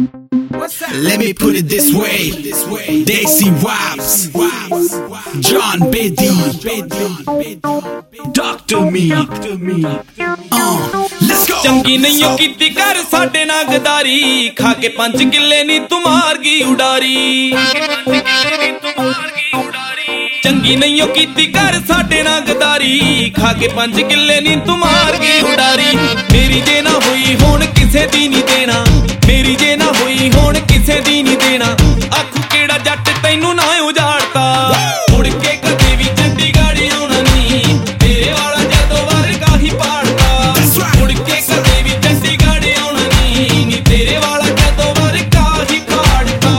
Let me put it this way, Daisy Waps, John Bedi, Dr. Me, let's go। ਚੰਗੀ ਨਹੀਂ ਕੀਤੀ ਕਰ ਸਾਡੇ ਨਾਲ ਗਦਾਰੀ, ਖਾ ਕੇ 5 ਕਿੱਲੇ ਨੀ ਤੂੰ ਮਾਰ ਗਈ ਉਡਾਰੀ। ਚੰਗੀ ਨਹੀਂ ਕੀਤੀ ਕਰ ਸਾਡੇ ਨਾਲ ਗਦਾਰੀ, ਖਾ ਕੇ 5 ਕਿੱਲੇ ਨੀ ਤੂੰ ਮਾਰ ਗਈ ਉਡਾਰੀ। ਮੇਰੀ ਜੇ ਨਾ ਹੋਈ ਹੁਣ ਕਿਸੇ ਦੀ ਨਹੀਂ ਦੇਣਾ, ਮੇਰੀ ਜੇ ਨਾ ਹੋਈ ਹੁਣ ਕਿਸੇ ਦੀ ਨਹੀਂ ਦੇਣਾ। ਆਖੂ ਕਿਹੜਾ ਜੱਟ ਤੈਨੂੰ ਨਾ ਉਜਾੜਤਾ, ਮੁੜ ਕੇ ਕਦੇ ਵੀ ਚੰਡੀਗੜ੍ਹ ਆਉਣਾ ਨੀ, ਤੇਰੇ ਵਾਲਾ ਜਦੋਂ ਵਰਗਾ ਹੀ ਪਾੜਤਾ। ਮੁੜ ਕੇ ਕਦੇ ਵੀ ਚੰਡੀਗੜ੍ਹ ਆਉਣਾ ਨੀ, ਤੇਰੇ ਵਾਲਾ ਜਦੋਂ ਵਰਗਾ ਹੀ ਪਾੜਤਾ।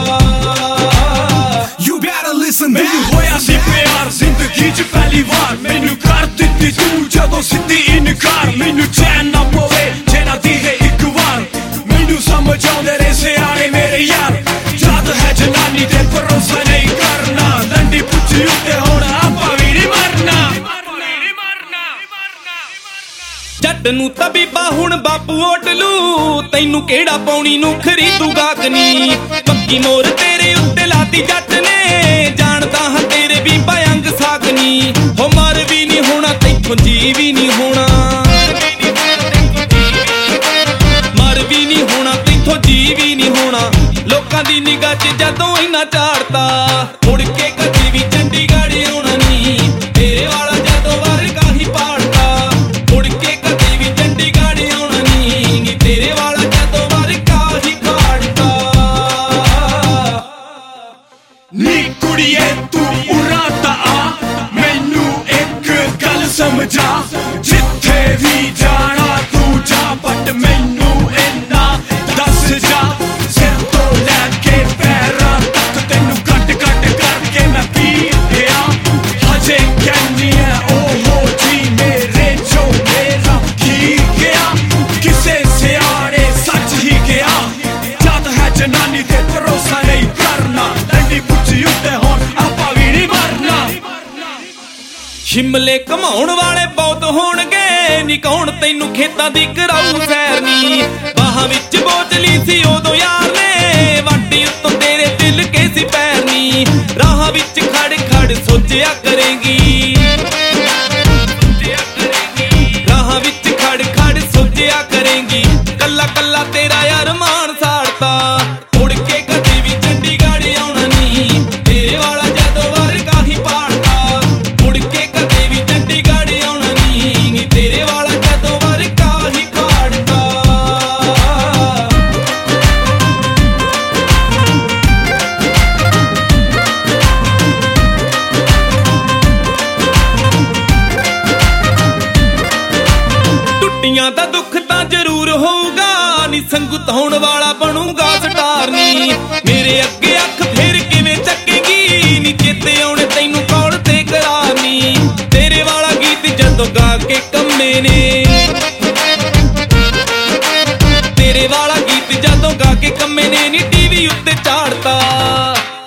You better listen man। ਮੈਨੂੰ ਹੋਇਆ ਸੀ ਪਿਆਰ ਜ਼ਿੰਦਗੀ 'ਚ ਪਹਿਲੀ ਵਾਰ, ਮੈਨੂੰ ਕਰ ਦਿੱਤੀ ਤੂੰ ਜਦੋਂ ਸਿੱਧੀ ਇਨਕਾਰ। ਮੈਨੂੰ ਚੈਨ ਨਾ ਪਵੇ ਜੇ ਨਾ ਦੀਦੇ ਇੱਕ ਵਾਰ, ਮੈਨੂੰ ਸਮਝ ਆਉਂਦੇ ਨੇ ਸਿਆਣੇ ਮੇਰੇ ਯਾਰ। ਜਦ ਹੈ ਜਨਾਨੀ ਤੇ ਭਰੋਸਾ ਨਹੀਂ ਕਰਨਾ, ਲੰਡੀ ਪੁੱਛੀ ਉੱਤੇ ਹੁਣ ਆਪਾਂ ਵੀ ਨਹੀਂ ਮਰਨਾ। ਜੱਟ ਨੂੰ ਤਬੀਬਾ ਹੁਣ ਬਾਪੂ ਓਟਲੂ, ਤੈਨੂੰ ਕਿਹੜਾ ਪੌਣੀ ਨੂੰ ਖਰੀਦੂ ਗਾਗਨੀ। ਪੱਕੀ ਮੋਰ ਤੇਰੇ ਉੱਤੇ ਲਾਤੀ ਜੱਟ ਨੇ, ਜਾਣਦਾ ਹਾਂ ਤੇਰੇ ਵੀ ਭਯੰਗ ਸਾਗਨੀ। ਹੋ ਮਰ ਵੀ ਨਹੀਂ ਹੋਣਾ ਤੈਥੋਂ ਜੀ ਵੀ ਨਹੀਂ ਹੋਣਾ, ਮਰ ਵੀ ਨਹੀਂ ਹੋਣਾ ਤੈਥੋਂ ਜੀ ਵੀ ਨਹੀਂ ਹੋਣਾ। ਲੋਕਾਂ ਦੀ ਨਿਗਾਹ 'ਚ ਜਦੋਂ ਇੰਨਾ ਝਾੜਤਾ, ਮੁੜ ਕੇ ਕਦੇ ਵੀ ਚੰਡੀਗੜ੍ਹ ਆਉਣਾ ਨੀ, ਤੇਰੇ ਵਾਲਾ ਜਦੋਂ ਵਰਗਾ ਹੀ ਪਾੜਤਾ। ਮੁੜ ਕੇ ਕਦੇ ਵੀ ਚੰਡੀਗੜ੍ਹ ਆਉਣਾ ਨੀ, ਤੇਰੇ ਵਾਲਾ ਜਦੋਂ ਵਰਗਾ ਹੀ ਪਾੜਤਾ। ਨੀ ਕੁੜੀਏ ਤੂੰ ਉਰਾਂ ਤਾਂ ਆ, ਮੈਨੂੰ ਇੱਕ ਗੱਲ ਸਮਝਾ। ਜਿੱਥੇ ਵੀ ਜਾਣਾ ਤੂੰ ਜਾ, ਬਟ ਮੈਨੂੰ ਇੰਨਾ ਦੱਸ ਜਾ। ਸਿਰ ਤੋਂ ਲੈ ਕੇ ਪੈਰਾਂ ਤੱਕ ਤੈਨੂੰ ਕੱਟ ਕੱਟ ਕਰਕੇ ਮੈਂ ਪੀ ਗਿਆ। ਹਜੇ ਕਹਿੰਦੀ ਐ ਓਹੋ ਜੀ ਮੇਰੇ ਚੋਂ ਮੇਰਾ ਕੀ ਗਿਆ। ਕਿਸੇ ਸਿਆਣੇ ਸੱਚ ਹੀ ਗਿਆ, ਜਦ ਹੈ ਜਨਾਨੀ ਤੇ ਭਰੋਸਾ ਨਹੀਂ ਕਰਨਾ। ਲੰਡੀ ਪੁੱਛੀ ਉੱਤੇ ਹੁਣ ਆਪਾਂ ਵੀ ਨਹੀਂ ਮਰਨਾ। ਸ਼ਿਮਲੇ ਘਮਾਉਣ ਵਾਲੇ ਬਹੁਤ ਹੋਣਗੇ ਨੀ, ਕੌਣ ਤੈਨੂੰ ਖੇਤਾਂ ਦੀ ਕਰਾਊ ਸੈਰ ਨੀ। ਬਾਹਾਂ ਵਿੱਚ ਬੋਤਲੀ ਸੀ ਉਦੋਂ ਯਾਰ ਨੇ, ਵਾਟੀ ਉੱਤੋਂ ਤੇਰੇ ਦਿਲ ਕੇ ਸੀ ਪੈਰ ਨੀ। ਰਾਹਾਂ ਵਿੱਚ ਖੜ ਖੜ ਸੋਚਿਆ ਕਰੇਗੀ, ਰਾਹਾਂ ਵਿੱਚ ਖੜ ਖੜ ਸੋਚਿਆ ਕਰੇਗੀ। ਕੱਲਾ ਕੱਲਾ ਤੇਰਾ ਯਾਰ ਮਾਨ ਸਾੜਤਾ, ਮੁੜ ਕੇ ਕਦੇ ਵੀ ਚੰਡੀਗੜ੍ਹ ਆਉਣਾ ਨੀ, ਤੇਰੇ ਵਾਲਾ ਜਦੋਂ ਵਰਗਾ ਹੀ ਪਾੜਤਾ। ਮੁੜ ਕੇ ਕਦੇ ਵੀ ਚੰਡੀਗੜ੍ਹ ਆਉਣਾ ਨੀ, ਤੇਰੇ ਵਾਲਾ ਜਦੋਂ ਵਰਗਾ ਹੀ ਪਾੜਤਾ। ਟੁੱਟੀਆਂ ਦਾ ਦੁੱਖ ਤਾਂ ਜ਼ਰੂਰ ਹੋਊਗਾ ਨੀ, ਸੰਗੂ ਧਾਉਣ ਵਾਲਾ ਬਣੂਗਾ ਸਟਾਰ ਨੀ। ਮੇਰੇ ਅੱਗੇ ਅੱਖ ਫੇਰ ਕਿਵੇਂ ਚੱਕੇਗੀ ਨੀ, ਚੇਤੇ ਆਉਣੇ ਤੈਨੂੰ ਕੌਣ ਤੇ ਕਰਾਰ ਨੀ। ਤੇਰੇ ਵਾਲਾ ਗੀਤ ਜਦੋਂ ਗਾ ਕੇ ਕੰਮੇ ਨੇ, ਤੇਰੇ ਵਾਲਾ ਗੀਤ ਜਦੋਂ ਗਾ ਕੇ ਕੰਮੇ ਨੇ ਨੀ ਟੀਵੀ ਉੱਤੇ ਝਾੜਤਾ।